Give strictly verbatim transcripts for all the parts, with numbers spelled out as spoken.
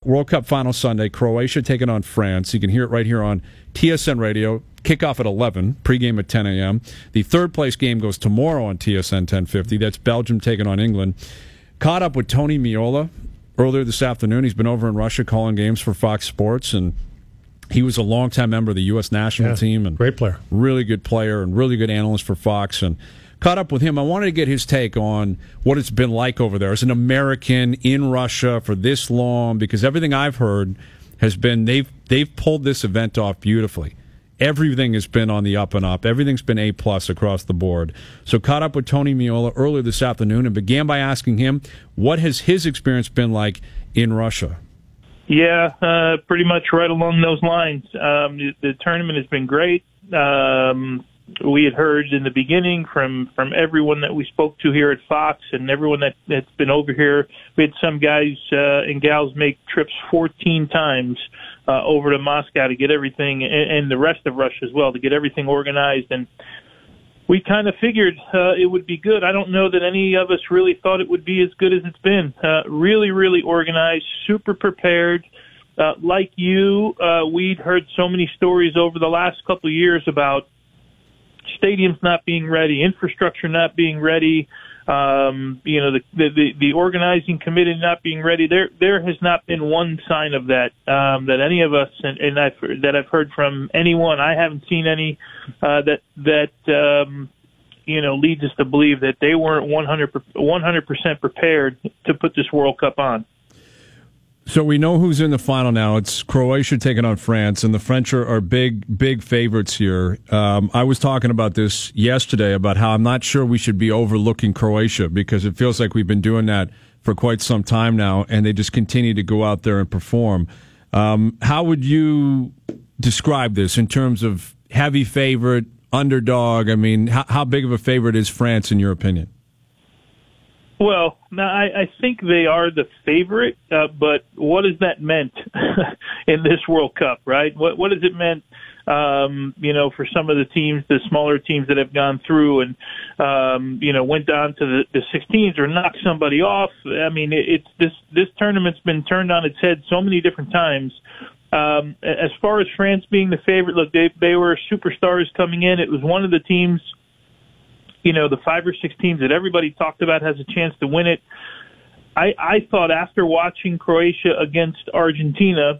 World Cup final Sunday, Croatia taking on France. You can hear it right here on T S N Radio. Kickoff at eleven, pregame at ten a.m. The third-place game goes tomorrow on T S N ten fifty. That's Belgium taking on England. Caught up with Tony Meola earlier this afternoon. He's been over in Russia calling games for Fox Sports, and he was a longtime member of the U S national yeah, team. And great player. Really good player and really good analyst for Fox. And caught up with him. I wanted to get his take on what it's been like over there as an American in Russia for this long, because everything I've heard has been they've they've pulled this event off beautifully. Everything has been on the up and up. Everything's been A plus across the board. So caught up with Tony Meola earlier this afternoon and began by asking him what has his experience been like in Russia. Yeah, uh, pretty much right along those lines. Um, the, the tournament has been great. Um, we had heard in the beginning from, from everyone that we spoke to here at Fox and everyone that, that's been over here. We had some guys uh, and gals make trips fourteen times uh, over to Moscow to get everything, and, and the rest of Russia as well, to get everything organized. And we kind of figured uh, it would be good. I don't know that any of us really thought it would be as good as it's been. Uh, really, really organized, super prepared. Uh, like you, uh, we'd heard so many stories over the last couple of years about stadiums not being ready, infrastructure not being ready, um, you know, the, the, the organizing committee not being ready. There, there has not been one sign of that, um, that any of us, and, and I've, that I've heard from anyone. I haven't seen any, uh, that, that, um, you know, leads us to believe that they weren't one hundred percent prepared to put this World Cup on. So we know who's in the final now. It's Croatia taking on France, and the French are, are big, big favorites here. Um, I was talking about this yesterday, about how I'm not sure we should be overlooking Croatia, because it feels like we've been doing that for quite some time now, and they just continue to go out there and perform. Um, how would you describe this in terms of heavy favorite, underdog? I mean, how, how big of a favorite is France in your opinion? Well, now I, I think they are the favorite, uh, but what has that meant in this World Cup, right? What what has it meant, um, you know, for some of the teams, the smaller teams that have gone through and, um, you know, went down to the, the sixteens or knocked somebody off? I mean, it, it's this this tournament's been turned on its head so many different times. Um, as far as France being the favorite, look, they they were superstars coming in. It was one of the teams, you know, the five or six teams that everybody talked about has a chance to win it. I, I thought after watching Croatia against Argentina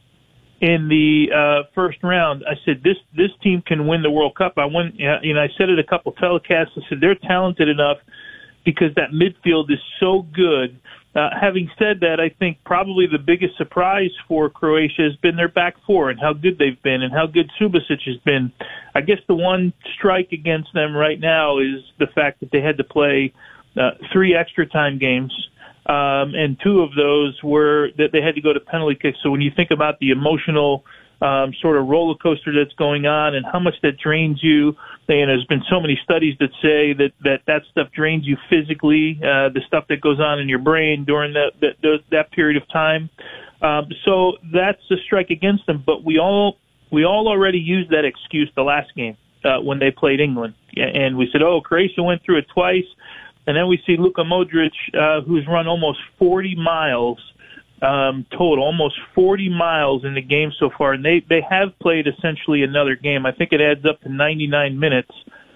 in the uh, first round, I said, this this team can win the World Cup. I went, you know, I said it a couple telecasts. I said, they're talented enough because that midfield is so good. Uh, having said that, I think probably the biggest surprise for Croatia has been their back four and how good they've been and how good Subasic has been. I guess the one strike against them right now is the fact that they had to play uh, three extra time games, um, and two of those were that they had to go to penalty kicks. So when you think about the emotional um, sort of roller coaster that's going on and how much that drains you, and there's been so many studies that say that that, that stuff drains you physically, uh, the stuff that goes on in your brain during that that, that period of time. Um, so that's a strike against them. But we all we all already used that excuse the last game uh, when they played England, and we said, "Oh, Croatia went through it twice," and then we see Luka Modric, uh, who's run almost forty miles. Um, total, almost forty miles in the game so far, and they, they have played essentially another game. I think it adds up to ninety-nine minutes.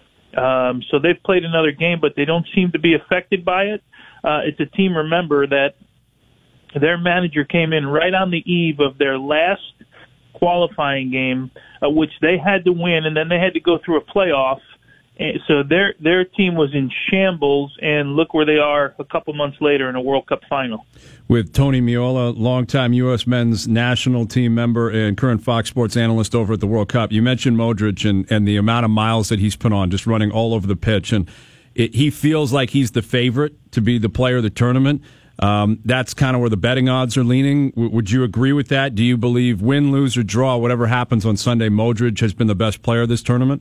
Um, so they've played another game, but they don't seem to be affected by it. Uh, it's a team, remember, that their manager came in right on the eve of their last qualifying game, uh, which they had to win, and then they had to go through a playoff. So their their team was in shambles, and look where they are a couple months later in a World Cup final. With Tony Meola, longtime U S men's national team member and current Fox Sports analyst over at the World Cup. You mentioned Modric and, and the amount of miles that he's put on, just running all over the pitch. And it, he feels like he's the favorite to be the player of the tournament. Um, that's kind of where the betting odds are leaning. W- would you agree with that? Do you believe win, lose, or draw, whatever happens on Sunday, Modric has been the best player of this tournament?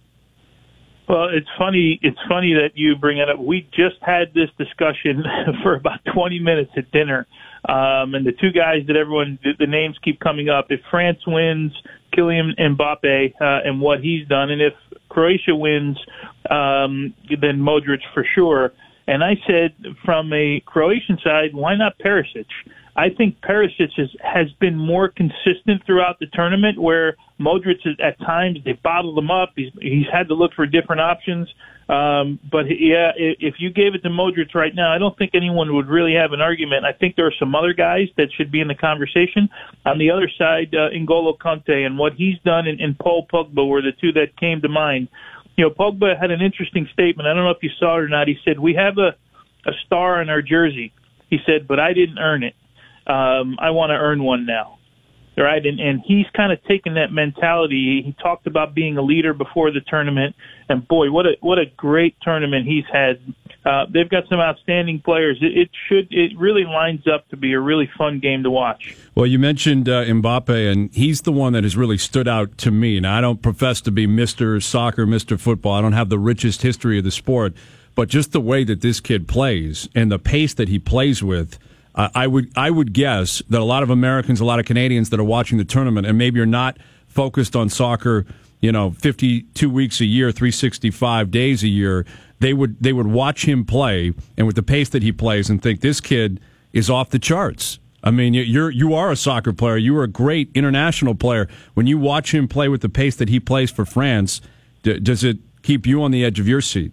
Well, it's funny. It's funny that you bring it up. We just had this discussion for about twenty minutes at dinner, um, and the two guys that everyone the, the names keep coming up. If France wins, Kylian Mbappe uh, and what he's done, and if Croatia wins, um, then Modric for sure. And I said, from a Croatian side, why not Perisic? I think Perisic has, has been more consistent throughout the tournament, where Modric is, at times they bottled him up. He's, he's had to look for different options. Um, but yeah, if you gave it to Modric right now, I don't think anyone would really have an argument. I think there are some other guys that should be in the conversation. On the other side, uh, N'Golo Kante and what he's done, and, and Paul Pogba were the two that came to mind. You know, Pogba had an interesting statement. I don't know if you saw it or not. He said, "We have a, a star on our jersey." He said, "But I didn't earn it. Um, I want to earn one now." Right? And, and he's kind of taken that mentality. He talked about being a leader before the tournament, and boy, what a what a great tournament he's had. Uh, they've got some outstanding players. It, it should it really lines up to be a really fun game to watch. Well, you mentioned uh, Mbappe, and he's the one that has really stood out to me. Now, I don't profess to be Mister Soccer, Mister Football. I don't have the richest history of the sport, but just the way that this kid plays and the pace that he plays with. Uh, I would I would guess that a lot of Americans, a lot of Canadians that are watching the tournament, and maybe you're not focused on soccer, you know, fifty-two weeks a year, three hundred sixty-five days a year, they would they would watch him play, and with the pace that he plays, and think this kid is off the charts. I mean, you're you are a soccer player. You are a great international player. When you watch him play with the pace that he plays for France, d- does it keep you on the edge of your seat?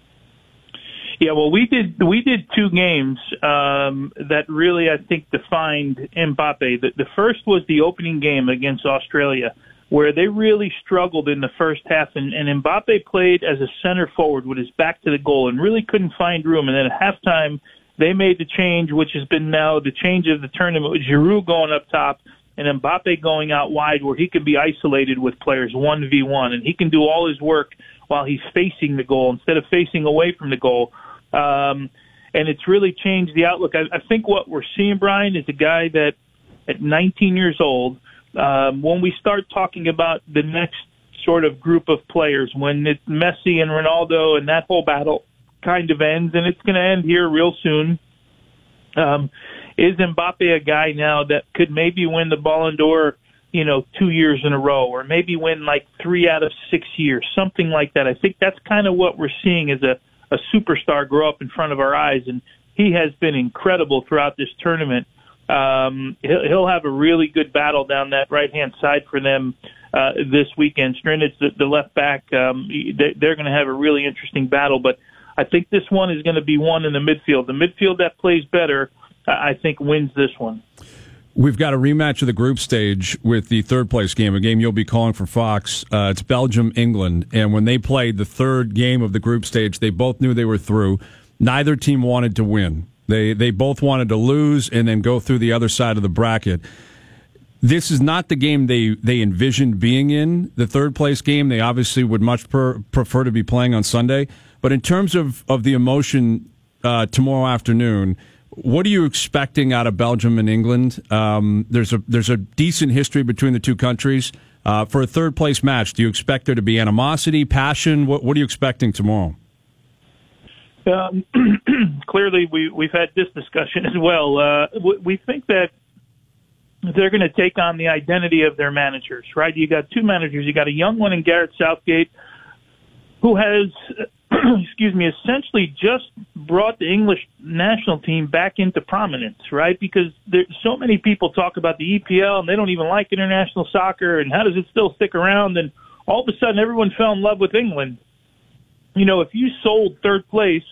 Yeah, well, we did we did two games um, that really, I think, defined Mbappe. The, the first was the opening game against Australia, where they really struggled in the first half, and, and Mbappe played as a center forward with his back to the goal and really couldn't find room. And then at halftime, they made the change, which has been now the change of the tournament, with Giroud going up top and Mbappe going out wide, where he can be isolated with players one v one, and he can do all his work while he's facing the goal instead of facing away from the goal. Um, and it's really changed the outlook. I, I think what we're seeing, Brian, is a guy that at nineteen years old, um, when we start talking about the next sort of group of players, when it's Messi and Ronaldo and that whole battle kind of ends, and it's going to end here real soon, um, is Mbappe a guy now that could maybe win the Ballon d'Or, you know, two years in a row, or maybe win like three out of six years, something like that? I think that's kind of what we're seeing as a a superstar grow up in front of our eyes, and he has been incredible throughout this tournament. Um, he'll, he'll have a really good battle down that right-hand side for them uh, this weekend. Strinic, the, the left back, um, they, they're going to have a really interesting battle, but I think this one is going to be one in the midfield. The midfield that plays better, I think, wins this one. We've got a rematch of the group stage with the third-place game, a game you'll be calling for Fox. Uh, it's Belgium-England, and when they played the third game of the group stage, they both knew they were through. Neither team wanted to win. They they both wanted to lose and then go through the other side of the bracket. This is not the game they, they envisioned being in, the third-place game. They obviously would much per, prefer to be playing on Sunday. But in terms of, of the emotion uh, tomorrow afternoon, what are you expecting out of Belgium and England? Um, there's a there's a decent history between the two countries. Uh, for a third place match, do you expect there to be animosity, passion? What what are you expecting tomorrow? Um, clearly, we we've had this discussion as well. Uh, we think that they're going to take on the identity of their managers, right? You got two managers. You got a young one in Gareth Southgate, who has, excuse me, essentially just brought the English national team back into prominence, right? Because there, so many people talk about the E P L and they don't even like international soccer, and how does it still stick around? And all of a sudden, everyone fell in love with England. You know, if you sold third place,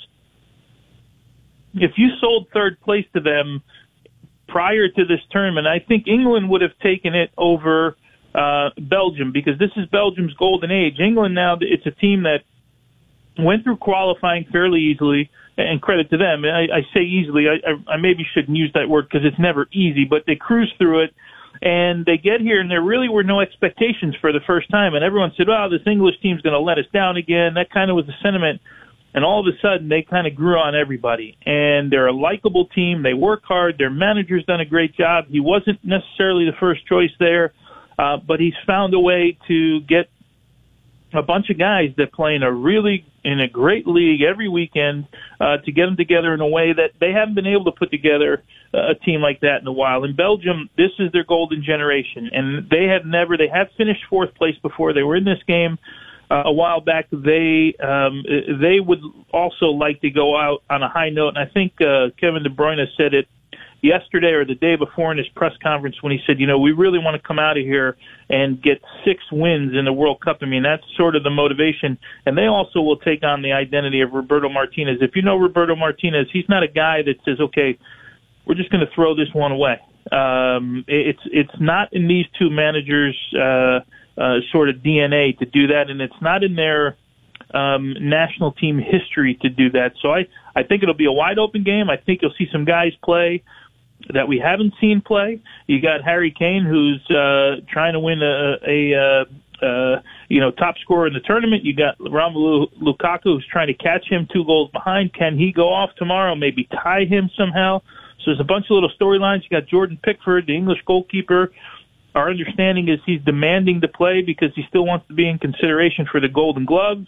if you sold third place to them prior to this tournament, I think England would have taken it over uh, Belgium, because this is Belgium's golden age. England now, it's a team that went through qualifying fairly easily, and credit to them. I, I say easily, I, I, I maybe shouldn't use that word because it's never easy, but they cruised through it, and they get here, and there really were no expectations for the first time, and everyone said, oh, this English team's going to let us down again. That kind of was the sentiment, and all of a sudden, they kind of grew on everybody, and they're a likable team. They work hard. Their manager's done a great job. He wasn't necessarily the first choice there, uh, but he's found a way to get a bunch of guys that play in a really in a great league every weekend uh, to get them together in a way that they haven't been able to put together a team like that in a while. In Belgium, this is their golden generation, and they have never they have finished fourth place before. They were in this game uh, a while back. They um, they would also like to go out on a high note, and I think uh, Kevin De Bruyne said it yesterday or the day before in his press conference when he said, you know, we really want to come out of here and get six wins in the World Cup. I mean, that's sort of the motivation. And they also will take on the identity of Roberto Martinez. If you know Roberto Martinez, he's not a guy that says, okay, we're just going to throw this one away. Um, it's it's not in these two managers' uh, uh, sort of D N A to do that, and it's not in their um, national team history to do that. So I, I think it'll be a wide open game. I think you'll see some guys play that we haven't seen play. You got Harry Kane, who's uh, trying to win a, a uh, uh, you know top scorer in the tournament. You got Romelu Lukaku, who's trying to catch him two goals behind. Can he go off tomorrow? Maybe tie him somehow. So there's a bunch of little storylines. You got Jordan Pickford, the English goalkeeper. Our understanding is he's demanding to play because he still wants to be in consideration for the Golden Gloves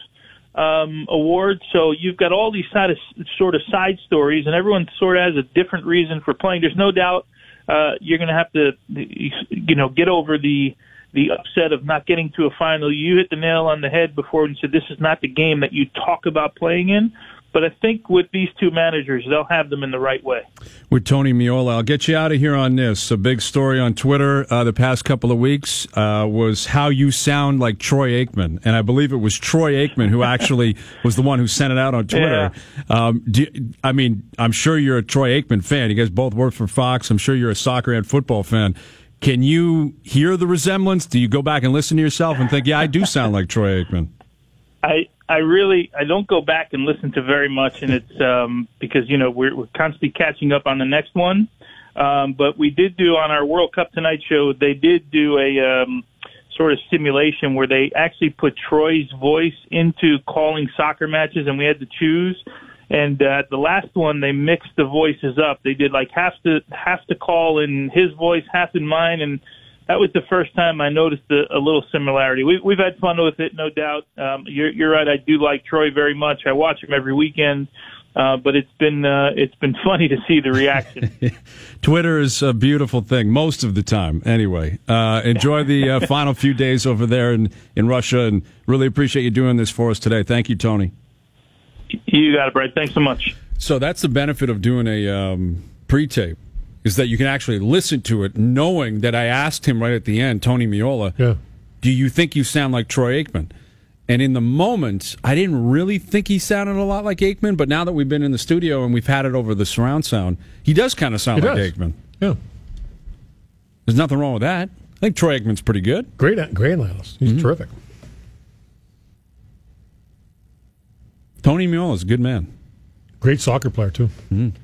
um, award. So you've got all these side of, sort of side stories, and everyone sort of has a different reason for playing. There's no doubt uh, you're going to have to, you know, get over the the upset of not getting to a final. You hit the nail on the head before and said this is not the game that you talk about playing in. But I think with these two managers, they'll have them in the right way. With Tony Meola, I'll get you out of here on this. A big story on Twitter uh, the past couple of weeks uh, was how you sound like Troy Aikman. And I believe it was Troy Aikman who actually was the one who sent it out on Twitter. Yeah. Um, do, I mean, I'm sure you're a Troy Aikman fan. You guys both work for Fox. I'm sure you're a soccer and football fan. Can you hear the resemblance? Do you go back and listen to yourself and think, yeah, I do sound like Troy Aikman? I I really I don't go back and listen to very much, and it's um, because you know we're we're constantly catching up on the next one. Um, but we did do on our World Cup Tonight show. They did do a um, sort of simulation where they actually put Troy's voice into calling soccer matches, and we had to choose. And uh, the last one, they mixed the voices up. They did like half the half the call in his voice, half in mine, and that was the first time I noticed a, a little similarity. We, we've had fun with it, no doubt. Um, you're, you're right. I do like Troy very much. I watch him every weekend, uh, but it's been uh, it's been funny to see the reaction. Twitter is a beautiful thing most of the time. Anyway, uh, enjoy the uh, final few days over there in, in Russia, and really appreciate you doing this for us today. Thank you, Tony. You got it, Brett. Thanks so much. So that's the benefit of doing a um, pre-tape. Is that you can actually listen to it knowing that I asked him right at the end, Tony Meola, yeah. do you think you sound like Troy Aikman? And in the moment, I didn't really think he sounded a lot like Aikman, but now that we've been in the studio and we've had it over the surround sound, he does kind of sound he like does. Aikman. Yeah. There's nothing wrong with that. I think Troy Aikman's pretty good. Great, great analyst. He's mm-hmm. terrific. Tony Meola is a good man. Great soccer player, too. Mm-hmm.